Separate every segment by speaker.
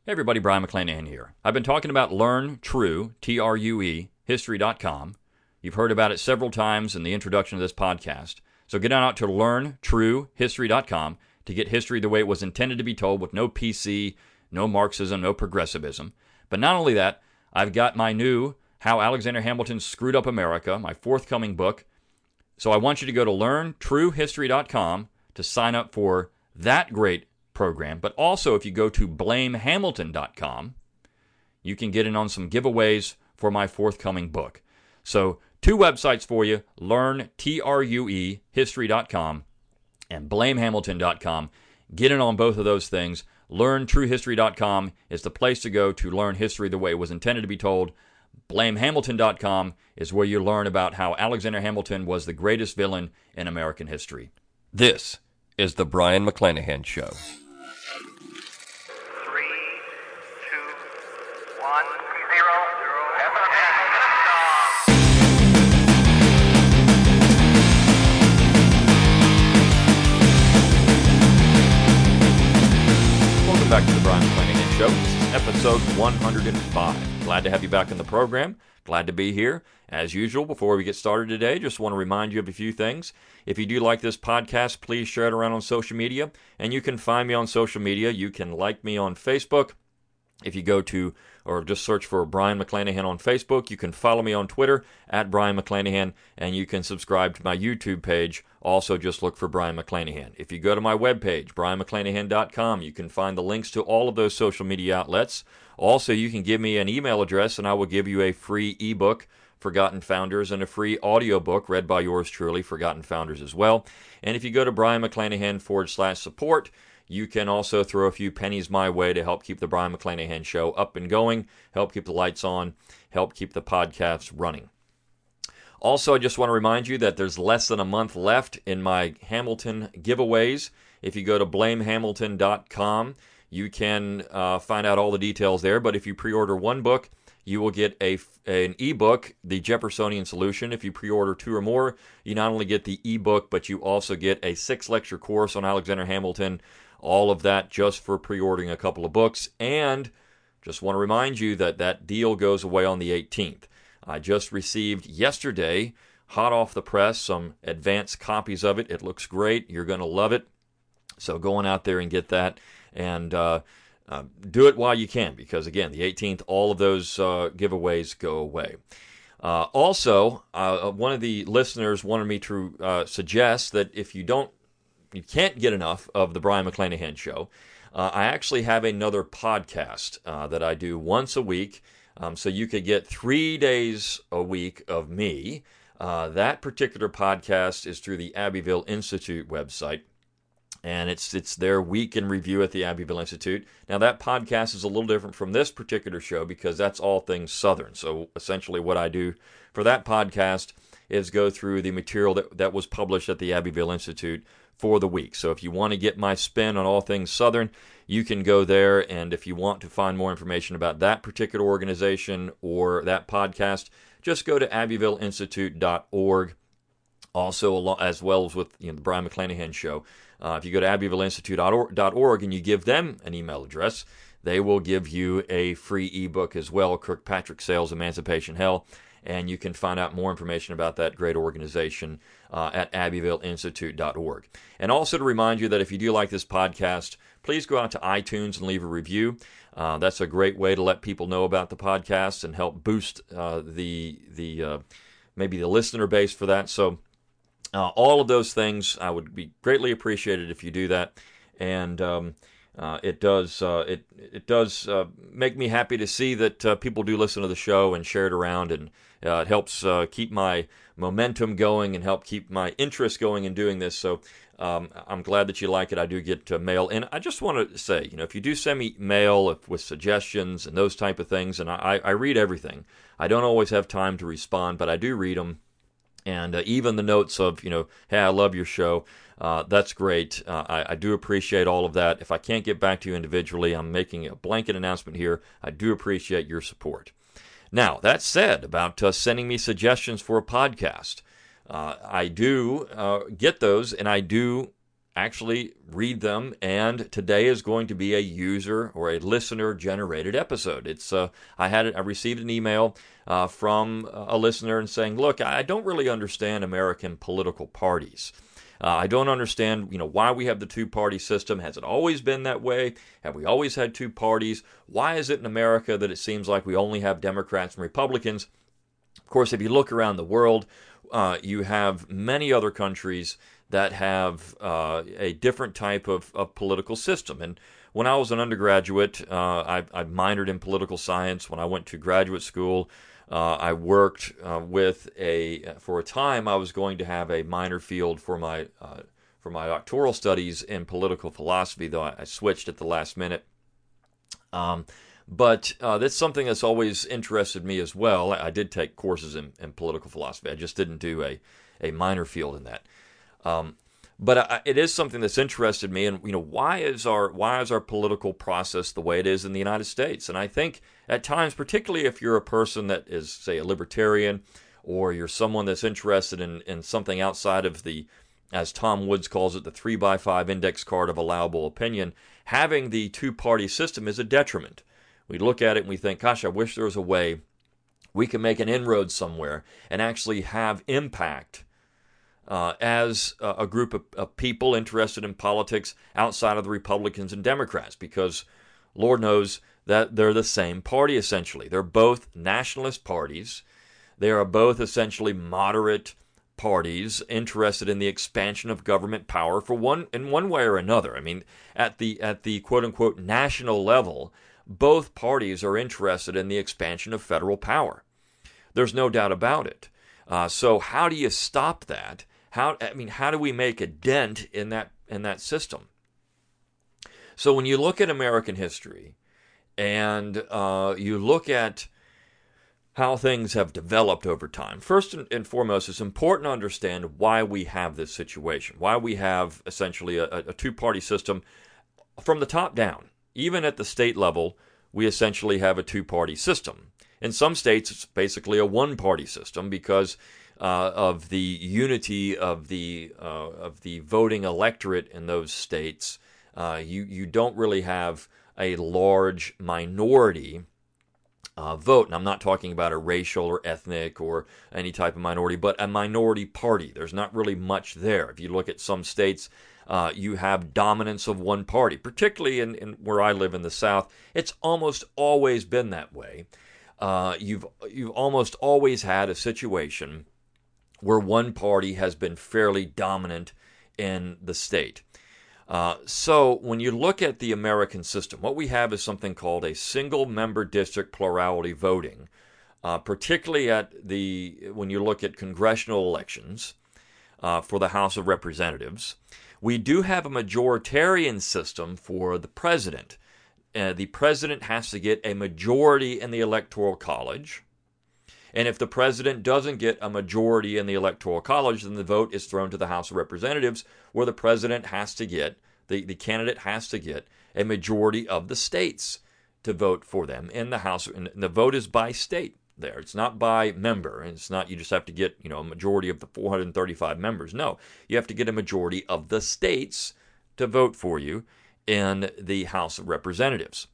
Speaker 1: Hey everybody, Brian McClanahan here. I've been talking about Learn True, True, History.com. You've heard about it several times in the introduction of this podcast. So get on out to LearnTrueHistory.com to get history the way it was intended to be told, with no PC, no Marxism, no progressivism. But not only that, I've got my new How Alexander Hamilton Screwed Up America, my forthcoming book. So I want you to go to LearnTrueHistory.com to sign up for that great program. But also, if you go to BlameHamilton.com, you can get in on some giveaways for my forthcoming book. So, two websites for you: LearnTrueHistory.com and BlameHamilton.com. Get in on both of those things. LearnTrueHistory.com is the place to go to learn history the way it was intended to be told. BlameHamilton.com is where you learn about how Alexander Hamilton was the greatest villain in American history.
Speaker 2: This is the Brian McClanahan Show.
Speaker 3: 3, 2, 1, 0, 0.
Speaker 1: Welcome back to the Brian McClanahan Show. This is episode 105. Glad to have you back in the program. Glad to be here. As usual, before we get started today, just want to remind you of a few things. If you do like this podcast, please share it around on social media. And you can find me on social media. You can like me on Facebook. If you go to, or just search for Brian McClanahan on Facebook. You can follow me on Twitter at Brian McClanahan. And you can subscribe to my YouTube page. Also, just look for Brian McClanahan. If you go to my webpage, brianmcclanahan.com, you can find the links to all of those social media outlets. Also, you can give me an email address, and I will give you a free ebook, Forgotten Founders, and a free audiobook read by yours truly, Forgotten Founders as well. And if you go to brianmcclanahan.com/support, you can also throw a few pennies my way to help keep the Brian McClanahan Show up and going, help keep the lights on, help keep the podcasts running. Also, I just want to remind you that there's less than a month left in my Hamilton giveaways. If you go to blamehamilton.com, you can find out all the details there. But if you pre-order one book, you will get an ebook, The Jeffersonian Solution. If you pre-order two or more, you not only get the ebook, but you also get a 6-lecture course on Alexander Hamilton. All of that just for pre-ordering a couple of books. And just want to remind you that that deal goes away on the 18th. I just received yesterday, hot off the press, some advanced copies of it. It looks great. You're going to love it. So go on out there and get that. And do it while you can, because again, the 18th, all of those giveaways go away. Also, one of the listeners wanted me to suggest that if you can't get enough of the Brian McClanahan Show, I actually have another podcast that I do once a week, so you could get 3 days a week of me. That particular podcast is through the Abbeville Institute website. And it's their week in review at the Abbeville Institute. Now, that podcast is a little different from this particular show because that's all things Southern. So, essentially, what I do for that podcast is go through the material that was published at the Abbeville Institute for the week. So, if you want to get my spin on all things Southern, you can go there. And if you want to find more information about that particular organization or that podcast, just go to abbevilleinstitute.org. Also, as well as with the Brian McClanahan Show. If you go to abbevilleinstitute.org and you give them an email address, they will give you a free ebook as well, Kirkpatrick Sale's Emancipation Hell, and you can find out more information about that great organization at abbevilleinstitute.org. And also to remind you that if you do like this podcast, please go out to iTunes and leave a review. That's a great way to let people know about the podcast and help boost maybe the listener base for that. So all of those things, I would be greatly appreciated if you do that, and it does make me happy to see that people do listen to the show and share it around, and it helps keep my momentum going and help keep my interest going in doing this. So I'm glad that you like it. I do get mail, and I just want to say, if you do send me mail with suggestions and those type of things, and I read everything. I don't always have time to respond, but I do read them. And even the notes of, hey, I love your show, that's great. I do appreciate all of that. If I can't get back to you individually, I'm making a blanket announcement here. I do appreciate your support. Now, that said, about sending me suggestions for a podcast, I do get those, and I do actually read them, and today is going to be a user or a listener-generated episode. I received an email from a listener and saying, "Look, I don't really understand American political parties. I don't understand, why we have the two-party system. Has it always been that way? Have we always had two parties? Why is it in America that it seems like we only have Democrats and Republicans?" Of course, if you look around the world, you have many other countries that have a different type of political system. And when I was an undergraduate, I minored in political science. When I went to graduate school, I worked for a time, I was going to have a minor field for my doctoral studies in political philosophy, though I switched at the last minute. But that's something that's always interested me as well. I did take courses in political philosophy. I just didn't do a minor field in that. But it is something that's interested me, and why is our political process the way it is in the United States? And I think at times, particularly if you're a person that is, say, a libertarian, or you're someone that's interested in something outside of the, as Tom Woods calls it, the 3x5 index card of allowable opinion, having the two-party system is a detriment. We look at it and we think, gosh, I wish there was a way we can make an inroad somewhere and actually have impact as a group of people interested in politics outside of the Republicans and Democrats, because Lord knows that they're the same party essentially. They're both nationalist parties. They are both essentially moderate parties interested in the expansion of government power in one way or another. I mean, at the quote-unquote national level, both parties are interested in the expansion of federal power. There's no doubt about it. So how do you stop that? How do we make a dent in that system? So when you look at American history and you look at how things have developed over time, first and foremost, it's important to understand why we have this situation, why we have essentially a two-party system from the top down. Even at the state level, we essentially have a two-party system. In some states, it's basically a one-party system because of the unity of the voting electorate in those states. You don't really have a large minority vote. And I'm not talking about a racial or ethnic or any type of minority, but a minority party. There's not really much there. If you look at some states, you have dominance of one party, particularly in where I live in the South. It's almost always been that way. You've almost always had a situation where one party has been fairly dominant in the state. So when you look at the American system, what we have is something called a single-member district plurality voting, particularly when you look at congressional elections for the House of Representatives. We do have a majoritarian system for the president. The president has to get a majority in the Electoral College. And if the president doesn't get a majority in the Electoral College, then the vote is thrown to the House of Representatives, where the president has to get, the candidate has to get a majority of the states to vote for them in the House. And the vote is by state there. It's not by member. And it's not you just have to get a majority of the 435 members. No, you have to get a majority of the states to vote for you in the House of Representatives.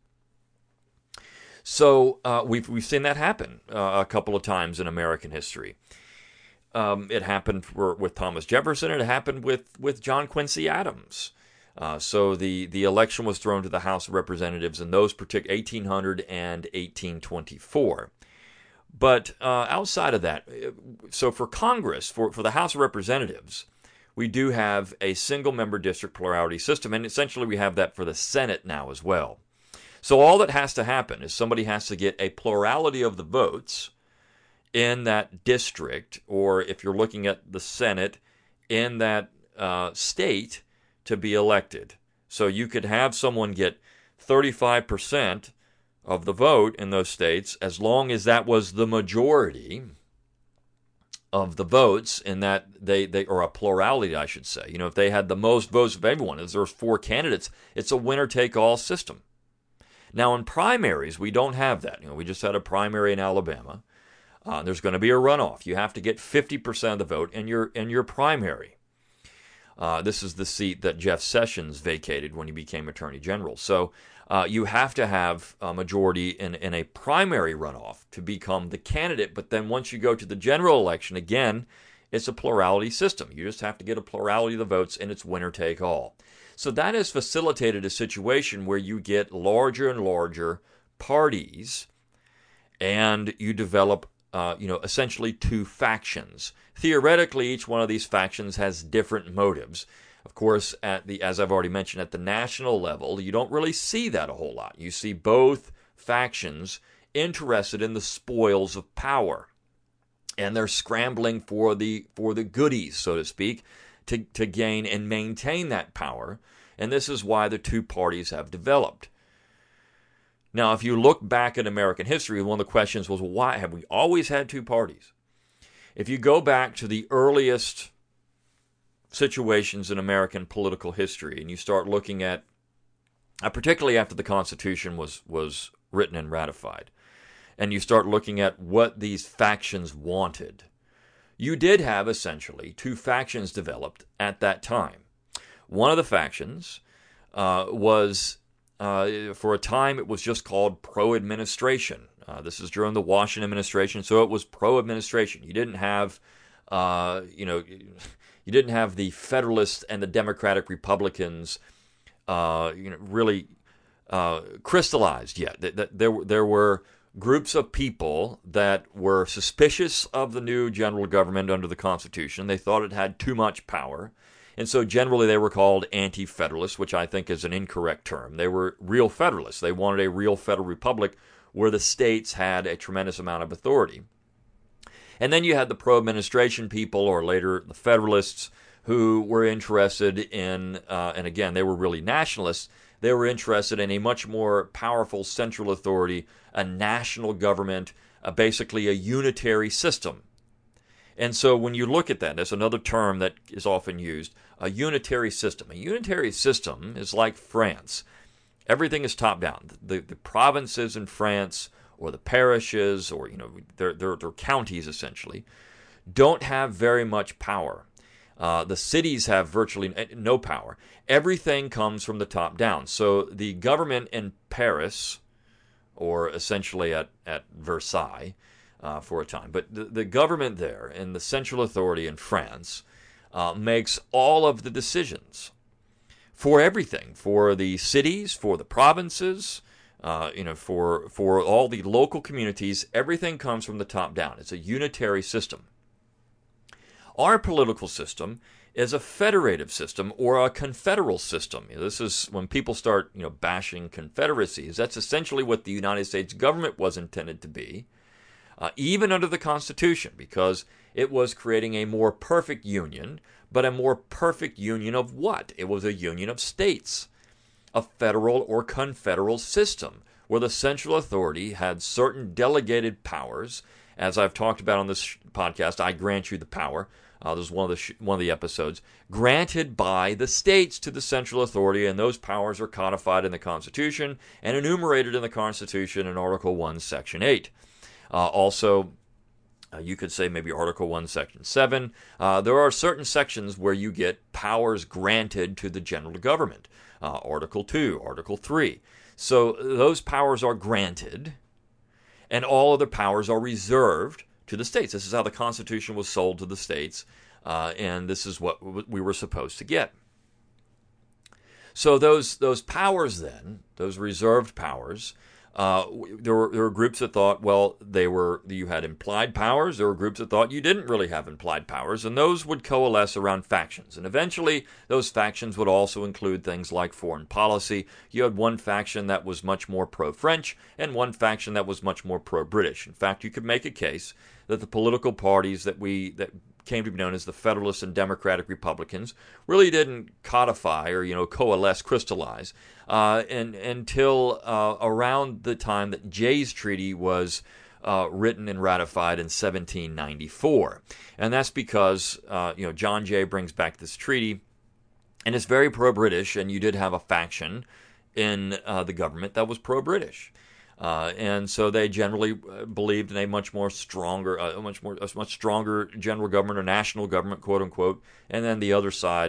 Speaker 1: So we've seen that happen a couple of times in American history. It happened with Thomas Jefferson. It happened with John Quincy Adams. So the election was thrown to the House of Representatives in those particular 1800 and 1824. But outside of that, so for Congress, for the House of Representatives, we do have a single-member district plurality system, and essentially we have that for the Senate now as well. So all that has to happen is somebody has to get a plurality of the votes in that district, or if you're looking at the Senate, in that state to be elected. So you could have someone get 35% of the vote in those states, as long as that was the majority of the votes in that they or a plurality, I should say. If they had the most votes of everyone, if there's 4 candidates, it's a winner-take-all system. Now, in primaries, we don't have that. We just had a primary in Alabama. There's going to be a runoff. You have to get 50% of the vote in your primary. This is the seat that Jeff Sessions vacated when he became Attorney General. So you have to have a majority in a primary runoff to become the candidate. But then once you go to the general election, again, it's a plurality system. You just have to get a plurality of the votes, and it's winner take all. So that has facilitated a situation where you get larger and larger parties, and you develop, essentially two factions. Theoretically, each one of these factions has different motives. Of course, as I've already mentioned, at the national level, you don't really see that a whole lot. You see both factions interested in the spoils of power, and they're scrambling for the goodies, so to speak, to gain and maintain that power. And this is why the two parties have developed. Now, if you look back at American history, one of the questions was, well, why have we always had two parties? If you go back to the earliest situations in American political history, and you start looking at, particularly after the Constitution was written and ratified, and you start looking at what these factions wanted, you did have essentially two factions developed at that time. One of the factions was, for a time, it was just called pro-administration. This is during the Washington administration, so it was pro-administration. You didn't have, you didn't have the Federalists and the Democratic Republicans, really crystallized yet. There were groups of people that were suspicious of the new general government under the Constitution. They thought it had too much power. And so generally they were called anti-federalists, which I think is an incorrect term. They were real federalists. They wanted a real federal republic where the states had a tremendous amount of authority. And then you had the pro-administration people, or later the Federalists, who were interested in, and again, they were really nationalists, they were interested in a much more powerful central authority, a national government, basically a unitary system. And so when you look at that, there's another term that is often used, a unitary system. A unitary system is like France. Everything is top-down. The provinces in France, or the parishes, or their counties essentially, don't have very much power. The cities have virtually no power. Everything comes from the top down. So the government in Paris, or essentially at Versailles for a time, but the government there and the central authority in France makes all of the decisions for everything, for the cities, for the provinces, for all the local communities. Everything comes from the top down. It's a unitary system. Our political system is a federative system, or a confederal system. This is when people start, bashing confederacies. That's essentially what the United States government was intended to be, even under the Constitution, because it was creating a more perfect union. But a more perfect union of what? It was a union of states, a federal or confederal system, where the central authority had certain delegated powers. As I've talked about on this podcast, I grant you the power. This is one of the episodes, granted by the states to the central authority, and those powers are codified in the Constitution and enumerated in the Constitution in Article 1, Section 8. Also, you could say maybe Article 1, Section 7. There are certain sections where you get powers granted to the general government. Article 2, Article 3. So those powers are granted, and all other powers are reserved to the states. This is how the Constitution was sold to the states, and this is what we were supposed to get. So those powers then, those reserved powers, there were groups that thought, well, you had implied powers. There were groups that thought you didn't really have implied powers, and those would coalesce around factions. And eventually, those factions would also include things like foreign policy. You had one faction that was much more pro-French, and one faction that was much more pro-British. In fact, you could make a case that the political parties that came to be known as the Federalists and Democratic Republicans really didn't codify or coalesce, crystallize until around the time that Jay's Treaty was written and ratified in 1794. And that's because John Jay brings back this treaty, and it's very pro-British, and you did have a faction in the government that was pro-British. And so they generally believed in a much stronger general government, or national government, quote unquote. And then the other side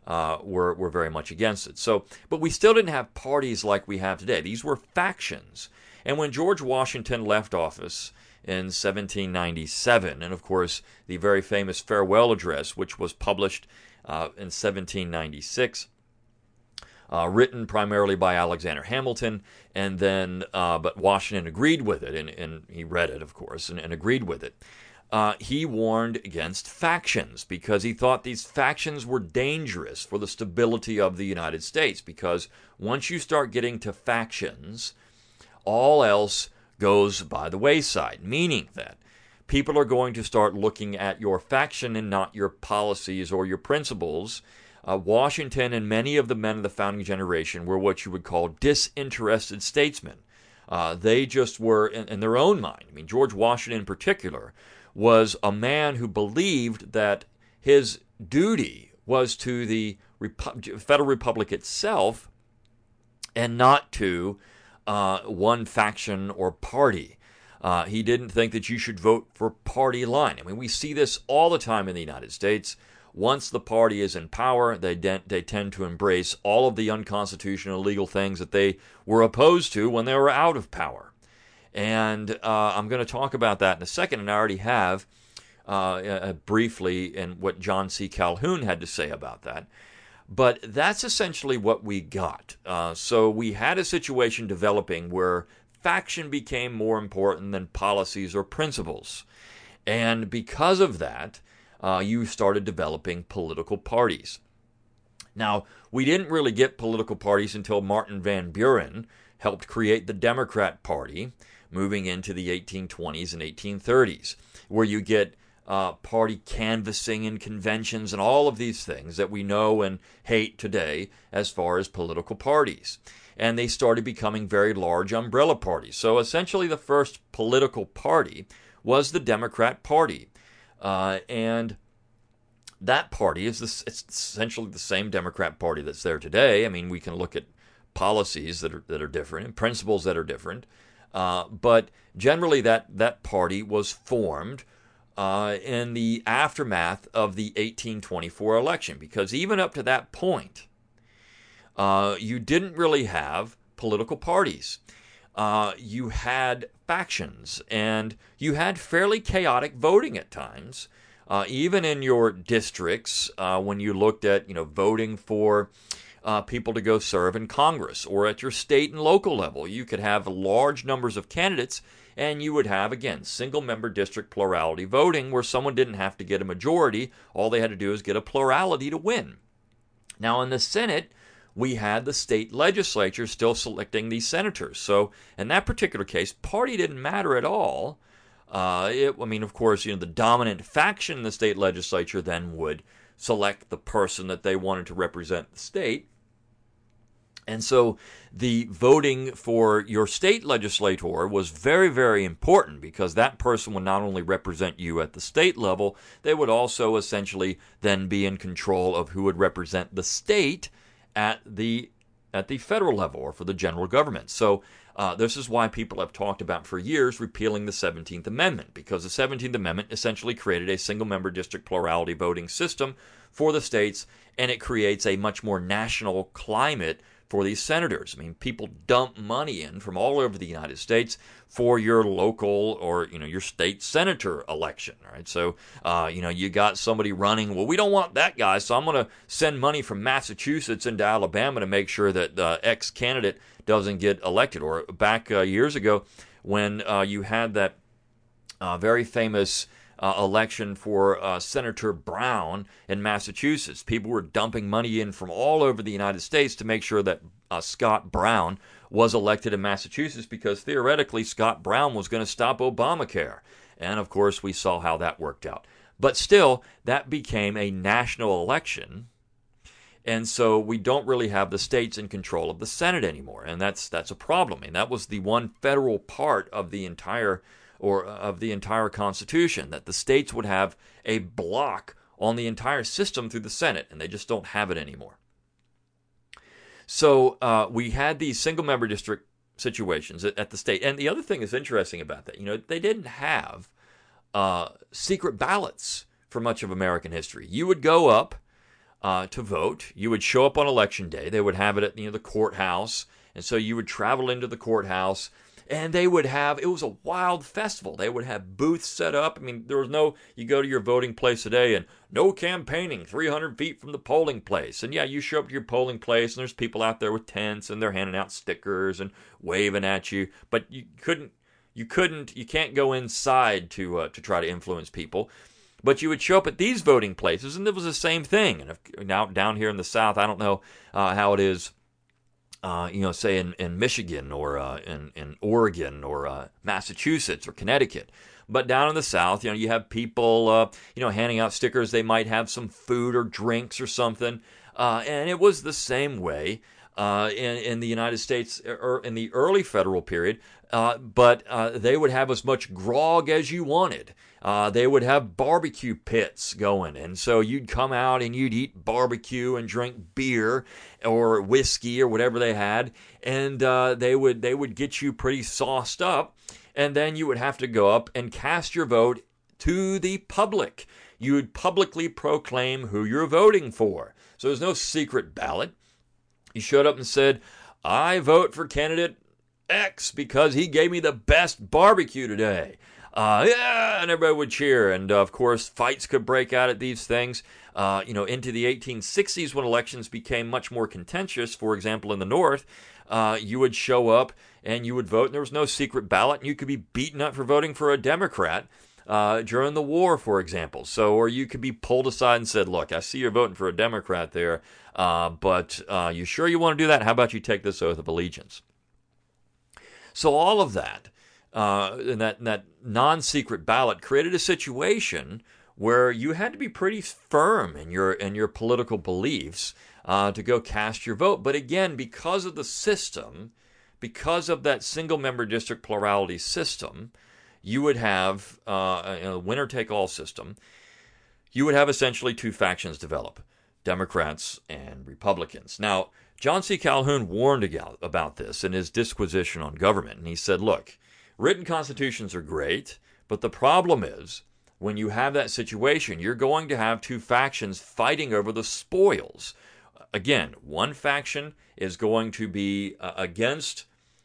Speaker 1: were very much against it. So, but we still didn't have parties like we have today. These were factions. And when George Washington left office in 1797, and of course the very famous farewell address, which was published in 1796, written primarily by Alexander Hamilton, and then but Washington agreed with it, and he read it, of course, and agreed with it. He warned against factions because he thought these factions were dangerous for the stability of the United States, because once you start getting to factions, all else goes by the wayside, meaning that people are going to start looking at your faction and not your policies or your principles. Washington and many of the men of the founding generation were what you would call disinterested statesmen. They just were in their own mind. I mean, George Washington in particular was a man who believed that his duty was to the Federal Republic itself and not to one faction or party. He didn't think that you should vote for party line. I mean, we see this all the time in the United States. Once the party is in power, they tend to embrace all of the unconstitutional, illegal things that they were opposed to when they were out of power. And I'm going to talk about that in a second, and I already have briefly in what John C. Calhoun had to say about that. But that's essentially what we got. So we had a situation developing where faction became more important than policies or principles. And because of that, you started developing political parties. Now, we didn't really get political parties until Martin Van Buren helped create the Democrat Party, moving into the 1820s and 1830s, where you get party canvassing and conventions and all of these things that we know and hate today as far as political parties. And they started becoming very large umbrella parties. So essentially the first political party was the Democrat Party. And that party is it's essentially the same Democrat Party that's there today. I mean, we can look at policies that are different and principles that are different. But generally that party was formed in the aftermath of the 1824 election, because even up to that point, you didn't really have political parties. You had factions, and you had fairly chaotic voting at times, even in your districts when you looked at voting for people to go serve in Congress, or at your state and local level. You could have large numbers of candidates, and you would have, again, single-member district plurality voting, where someone didn't have to get a majority. All they had to do is get a plurality to win. Now, in the Senate, we had the state legislature still selecting these senators. So, in that particular case, party didn't matter at all. Of course, the dominant faction in the state legislature then would select the person that they wanted to represent the state. And so the voting for your state legislator was very, very important, because that person would not only represent you at the state level, they would also essentially then be in control of who would represent the state at the federal level, or for the general government. So this is why people have talked about for years repealing the 17th Amendment, because the 17th Amendment essentially created a single-member district plurality voting system for the states, and it creates a much more national climate for these senators. I mean, people dump money in from all over the United States for your local or, your state senator election, right? So, you got somebody running, well, we don't want that guy, so I'm going to send money from Massachusetts into Alabama to make sure that the X candidate doesn't get elected. Or back years ago when you had that very famous election for Senator Brown in Massachusetts. People were dumping money in from all over the United States to make sure that Scott Brown was elected in Massachusetts, because theoretically Scott Brown was going to stop Obamacare. And of course we saw how that worked out. But still, that became a national election. And so we don't really have the states in control of the Senate anymore. And that's a problem. And that was the one federal part of the entire Constitution, that the states would have a block on the entire system through the Senate, and they just don't have it anymore. So we had these single-member district situations at the state. And the other thing that's interesting about that, they didn't have secret ballots for much of American history. You would go up to vote. You would show up on election day. They would have it at the courthouse, and so you would travel into the courthouse, and they would have, it was a wild festival. They would have booths set up. I mean, there was no, you go to your voting place today and no campaigning 300 feet from the polling place. And yeah, you show up to your polling place and there's people out there with tents and they're handing out stickers and waving at you. But you can't go inside to try to influence people. But you would show up at these voting places and it was the same thing. And now down here in the South, I don't know how it is. Say in Michigan or in Oregon or Massachusetts or Connecticut. But down in the South, you have people, handing out stickers. They might have some food or drinks or something. And it was the same way in the United States or in the early federal period. But they would have as much grog as you wanted. They would have barbecue pits going, and so you'd come out and you'd eat barbecue and drink beer or whiskey or whatever they had, and they would get you pretty sauced up, and then you would have to go up and cast your vote to the public. You would publicly proclaim who you're voting for. So there's no secret ballot. You showed up and said, "I vote for candidate X because he gave me the best barbecue today." Yeah, and everybody would cheer. And of course, fights could break out at these things. Into the 1860s, when elections became much more contentious, for example, in the North, you would show up and you would vote, and there was no secret ballot, and you could be beaten up for voting for a Democrat during the war, for example. Or you could be pulled aside and said, "Look, I see you're voting for a Democrat there, but you sure you want to do that? How about you take this oath of allegiance?" So all of that. And that non-secret ballot created a situation where you had to be pretty firm in your political beliefs to go cast your vote. But again, because of the system, because of that single-member district plurality system, you would have a winner-take-all system. You would have essentially two factions develop, Democrats and Republicans. Now, John C. Calhoun warned about this in his disquisition on government, and he said, "Look, written constitutions are great, but the problem is when you have that situation, you're going to have two factions fighting over the spoils. Again, one faction is going to be against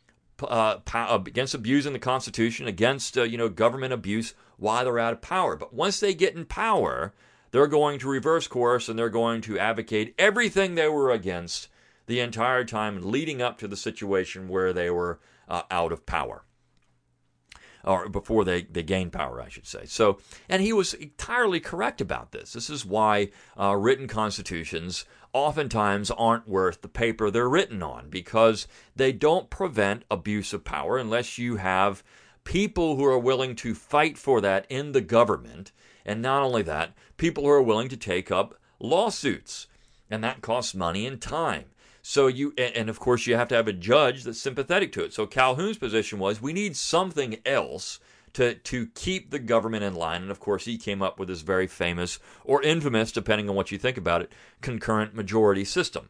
Speaker 1: abusing the Constitution, against government abuse while they're out of power. But once they get in power, they're going to reverse course and they're going to advocate everything they were against the entire time leading up to the situation where they were out of power." Or before they gained power, I should say. So, and he was entirely correct about this. This is why written constitutions oftentimes aren't worth the paper they're written on, because they don't prevent abuse of power unless you have people who are willing to fight for that in the government, and not only that, people who are willing to take up lawsuits, and that costs money and time. So and of course you have to have a judge that's sympathetic to it. So Calhoun's position was we need something else to keep the government in line. And of course he came up with this very famous, or infamous, depending on what you think about it, concurrent majority system.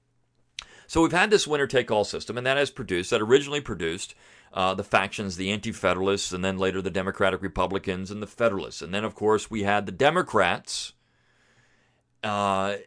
Speaker 1: So we've had this winner-take-all system, and that originally produced the factions, the Anti-Federalists, and then later the Democratic Republicans and the Federalists. And then of course we had the Democrats. But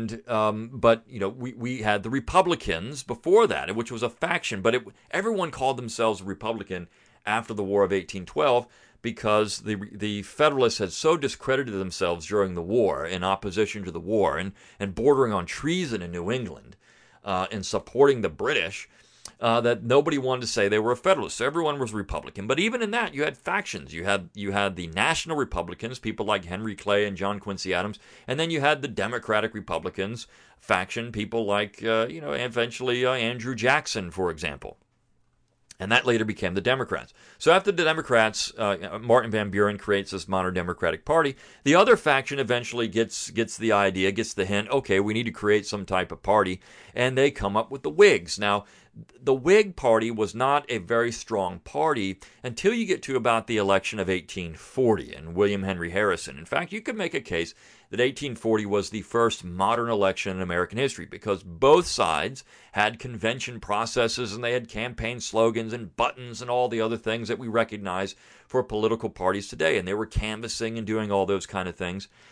Speaker 1: we had the Republicans before that, which was a faction, but everyone called themselves a Republican after the War of 1812 because the Federalists had so discredited themselves during the war in opposition to the war and bordering on treason in New England and supporting the British that nobody wanted to say they were a Federalist. So everyone was Republican. But even in that, you had factions. You had the National Republicans, people like Henry Clay and John Quincy Adams, and then you had the Democratic Republicans faction, people like eventually Andrew Jackson, for example. And that later became the Democrats. So after the Democrats, Martin Van Buren creates this modern Democratic Party. The other faction eventually gets the idea, gets the hint, okay, we need to create some type of party, and they come up with the Whigs. Now, the Whig Party was not a very strong party until you get to about the election of 1840 and William Henry Harrison. In fact, you could make a case that 1840 was the first modern election in American history because both sides had convention processes and they had campaign slogans and buttons and all the other things that we recognize for political parties today. And they were canvassing and doing all those kind of things.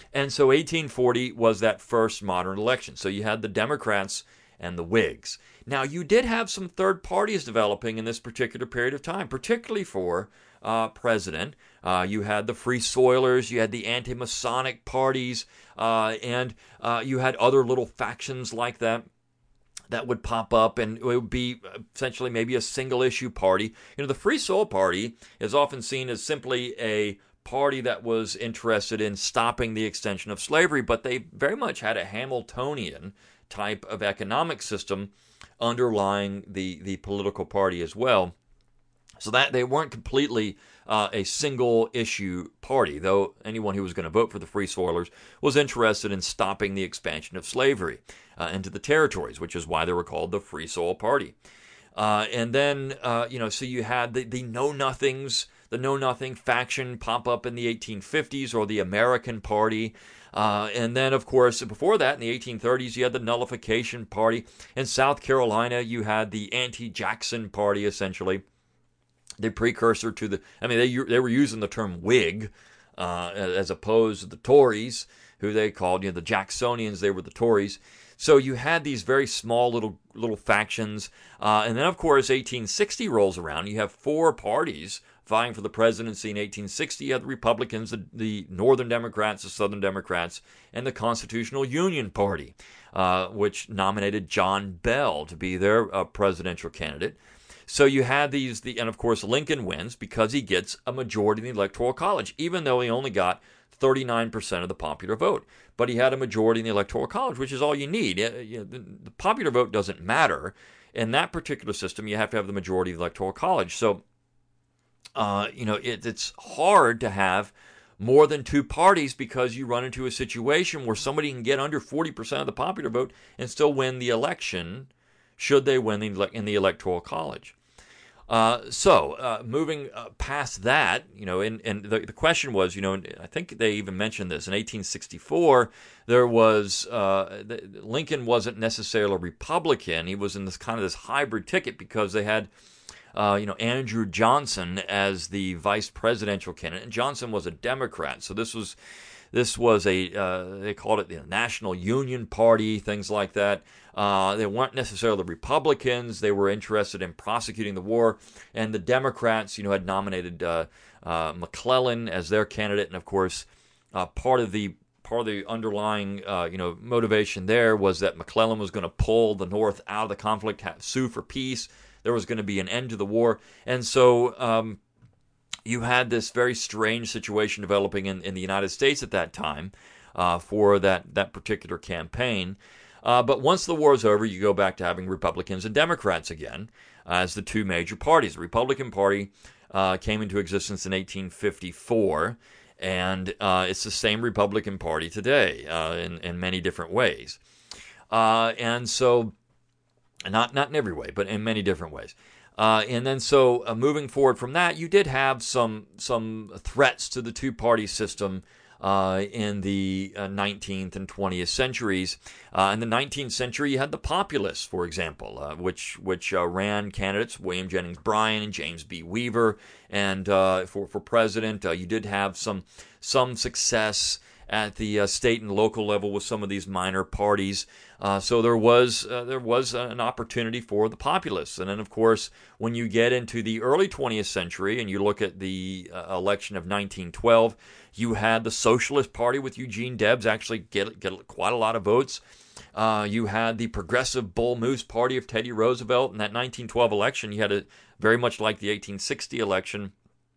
Speaker 1: And so 1840 was that first modern election. So you had the Democrats and the Whigs. Now, you did have some third parties developing in this particular period of time, particularly for president. You had the Free Soilers, you had the anti-Masonic parties, and you had other little factions like that would pop up, and it would be essentially maybe a single-issue party. The Free Soil Party is often seen as simply a party that was interested in stopping the extension of slavery, but they very much had a Hamiltonian type of economic system underlying the political party as well. So that they weren't completely a single issue party, though anyone who was going to vote for the Free Soilers was interested in stopping the expansion of slavery into the territories, which is why they were called the Free Soil Party. And then, so you had the Know-Nothings, the Know-Nothing faction pop up in the 1850s, or the American Party. And then, of course, before that, in the 1830s, you had the Nullification Party. In South Carolina, you had the Anti-Jackson Party, essentially. The precursor to they were using the term Whig as opposed to the Tories, who they called, the Jacksonians. They were the Tories. So you had these very small little factions. And then, of course, 1860 rolls around. You have four parties vying for the presidency in 1860. You had the Republicans, the Northern Democrats, the Southern Democrats, and the Constitutional Union Party, which nominated John Bell to be their presidential candidate. So you had these, and of course Lincoln wins because he gets a majority in the Electoral College, even though he only got 39% of the popular vote. But he had a majority in the Electoral College, which is all you need. The popular vote doesn't matter. In that particular system, you have to have the majority of the Electoral College. So, it's hard to have more than two parties because you run into a situation where somebody can get under 40% of the popular vote and still win the election, should they win in the Electoral College. Moving past that, and the question was, I think they even mentioned this, in 1864, there was, Lincoln wasn't necessarily a Republican. He was in this kind of this hybrid ticket because they had, Andrew Johnson as the vice presidential candidate, and Johnson was a Democrat. So this was they called it the National Union Party, things like that. They weren't necessarily Republicans. They were interested in prosecuting the war. And the Democrats, had nominated McClellan as their candidate. And of course, part of the underlying, motivation there was that McClellan was going to pull the North out of the conflict, sue for peace. There was going to be an end to the war. And so, you had this very strange situation developing in the United States at that time for that particular campaign. But once the war is over, you go back to having Republicans and Democrats again as the two major parties. The Republican Party came into existence in 1854, and it's the same Republican Party today in many different ways. And so, not in every way, but in many different ways. And then moving forward from that, you did have some threats to the two-party system in the 19th and 20th centuries. In the 19th century, you had the Populists, for example, which ran candidates William Jennings Bryan and James B. Weaver, and for president, you did have some success at the state and local level with some of these minor parties. So there was an opportunity for the Populists. And then, of course, when you get into the early 20th century and you look at the election of 1912, you had the Socialist Party with Eugene Debs actually get quite a lot of votes. You had the Progressive Bull Moose Party of Teddy Roosevelt. In that 1912 election, you had very much like the 1860 election.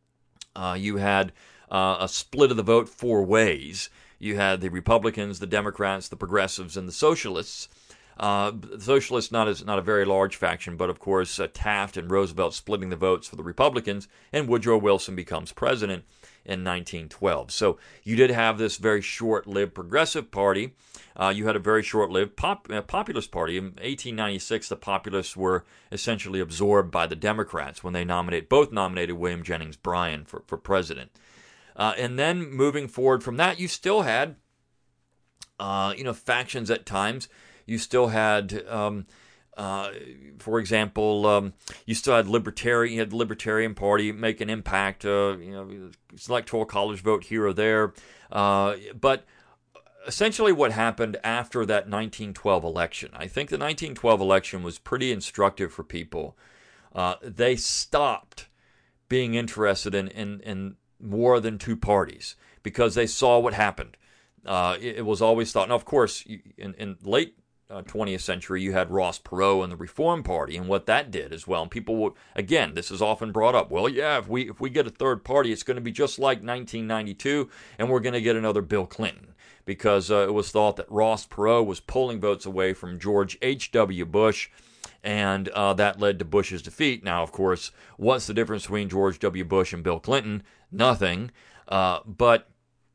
Speaker 1: You had a split of the vote four ways. You had the Republicans, the Democrats, the Progressives, and the Socialists. The Socialists not a very large faction, but of course Taft and Roosevelt splitting the votes for the Republicans, and Woodrow Wilson becomes president in 1912. So you did have this very short-lived Progressive Party. You had a very short-lived Populist Party. In 1896, the Populists were essentially absorbed by the Democrats when they both nominated William Jennings Bryan for president. And then moving forward from that, you still had, factions at times. You still had, for example, you still had Libertarian. You had the Libertarian Party make an impact. Electoral college vote here or there. But essentially what happened after that 1912 election. I think the 1912 election was pretty instructive for people. They stopped being interested in more than two parties because they saw what happened. It was always thought, now of course, in late 20th century, you had Ross Perot and the Reform Party and what that did as well. And people would, again, this is often brought up, well, yeah, if we get a third party, it's going to be just like 1992, and we're going to get another Bill Clinton. Because it was thought that Ross Perot was pulling votes away from George H.W. Bush, and that led to Bush's defeat. Now, of course, what's the difference between George W. Bush and Bill Clinton? Nothing. But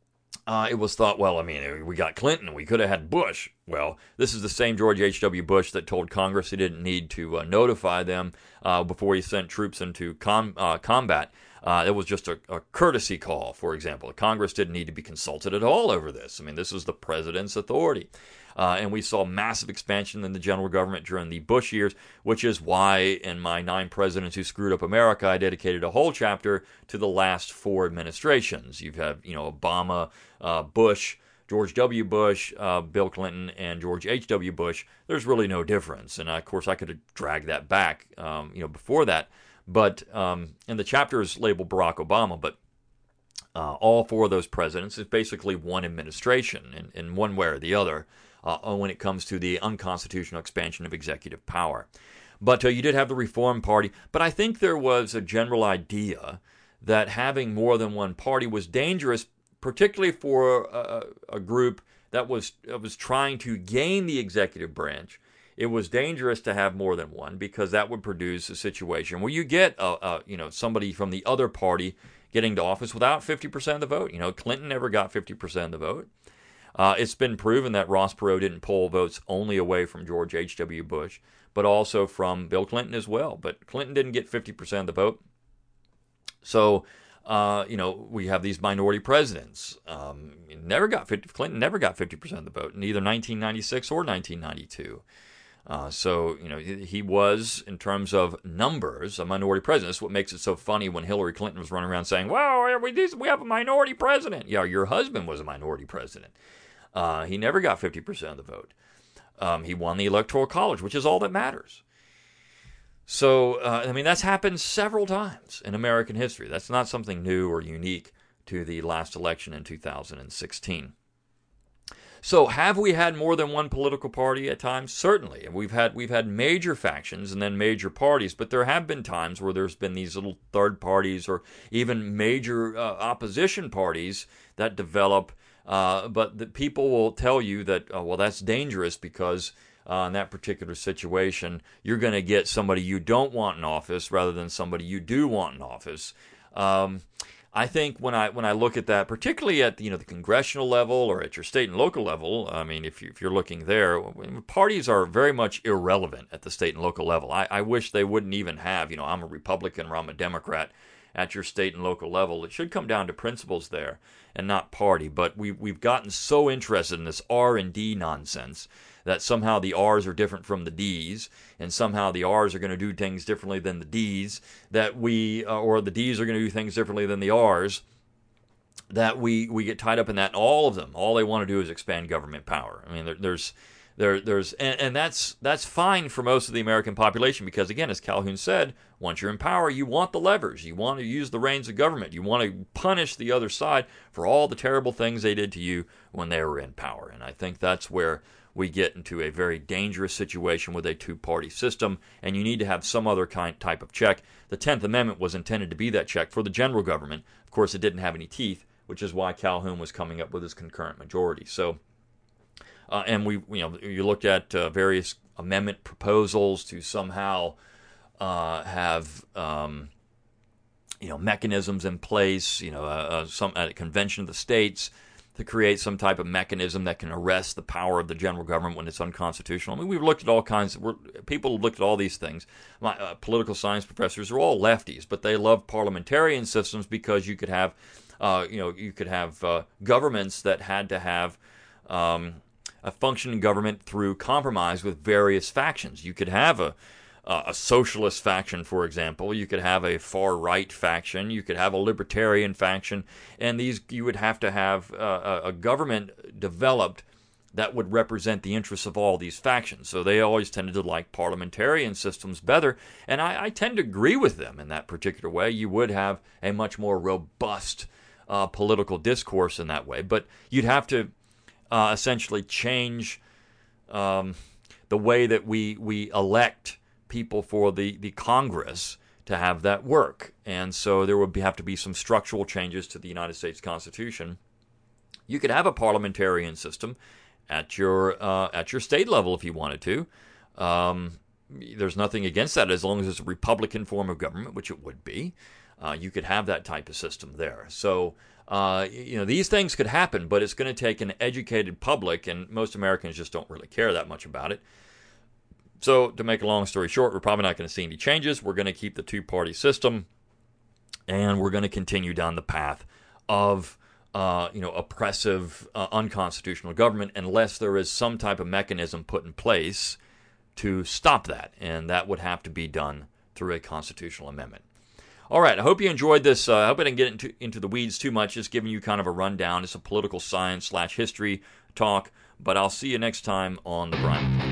Speaker 1: it was thought, well, I mean, we got Clinton, we could have had Bush. Well, this is the same George H.W. Bush that told Congress he didn't need to notify them before he sent troops into combat. It was just a courtesy call, for example. Congress didn't need to be consulted at all over this. I mean, this was the president's authority. And we saw massive expansion in the general government during the Bush years, which is why in my 9 Presidents Who Screwed Up America, I dedicated a whole chapter to the last 4 administrations. You've had, Obama, Bush, George W. Bush, Bill Clinton, and George H.W. Bush. There's really no difference. And, of course, I could have dragged that back, before that. But, and the chapter is labeled Barack Obama, but all 4 of those presidents is basically one administration in one way or the other when it comes to the unconstitutional expansion of executive power. But you did have the Reform Party. But I think there was a general idea that having more than one party was dangerous, particularly for a group that was trying to gain the executive branch. It was dangerous to have more than one because that would produce a situation where you get somebody from the other party getting to office without 50% of the vote. Clinton never got 50% of the vote. It's been proven that Ross Perot didn't pull votes only away from George H.W. Bush, but also from Bill Clinton as well. But Clinton didn't get 50% of the vote. So, we have these minority presidents. Clinton never got 50% of the vote in either 1996 or 1992. He was, in terms of numbers, a minority president. That's what makes it so funny when Hillary Clinton was running around saying, well, we have a minority president. Yeah, your husband was a minority president. He never got 50% of the vote. He won the Electoral College, which is all that matters. So, that's happened several times in American history. That's not something new or unique to the last election in 2016. So have we had more than one political party at times? Certainly. And we've had major factions and then major parties, but there have been times where there's been these little third parties or even major opposition parties that develop, but the people will tell you that, that's dangerous because in that particular situation, you're going to get somebody you don't want in office rather than somebody you do want in office. I think when I look at that, particularly at the congressional level or at your state and local level, I mean, if you're looking there, parties are very much irrelevant at the state and local level. I wish they wouldn't even have, I'm a Republican or I'm a Democrat at your state and local level. It should come down to principles there and not party. But we've gotten so interested in this R&D nonsense that somehow the R's are different from the D's, and somehow the R's are going to do things differently than the D's, or the D's are going to do things differently than the R's, that we get tied up in that. All of them, all they want to do is expand government power. I mean, and that's fine for most of the American population because, again, as Calhoun said, once you're in power, you want the levers. You want to use the reins of government. You want to punish the other side for all the terrible things they did to you when they were in power. And I think that's where we get into a very dangerous situation with a two-party system, and you need to have some other type of check. The 10th Amendment was intended to be that check for the general government. Of course, it didn't have any teeth, which is why Calhoun was coming up with his concurrent majority. So, and you looked at various amendment proposals to somehow have mechanisms in place. Some at a convention of the states to create some type of mechanism that can arrest the power of the general government when it's unconstitutional. I mean, we've looked at all kinds. People have looked at all these things. My political science professors are all lefties, but they love parliamentarian systems because you could have, governments that had to have a functioning government through compromise with various factions. You could have a socialist faction, for example. You could have a far-right faction. You could have a libertarian faction. And you would have to have a government developed that would represent the interests of all these factions. So they always tended to like parliamentarian systems better, and I tend to agree with them in that particular way. You would have a much more robust political discourse in that way, but you'd have to essentially change the way that we elect people for the Congress to have that work. And so there would have to be some structural changes to the United States Constitution. You could have a parliamentarian system at your state level if you wanted to. There's nothing against that as long as it's a Republican form of government, which it would be. You could have that type of system there. So, these things could happen, but it's going to take an educated public, and most Americans just don't really care that much about it. So, to make a long story short, we're probably not going to see any changes. We're going to keep the two-party system, and we're going to continue down the path of oppressive, unconstitutional government unless there is some type of mechanism put in place to stop that, and that would have to be done through a constitutional amendment. All right, I hope you enjoyed this. I hope I didn't get into the weeds too much, just giving you kind of a rundown. It's a political science / history talk, but I'll see you next time on The Brian McClanahan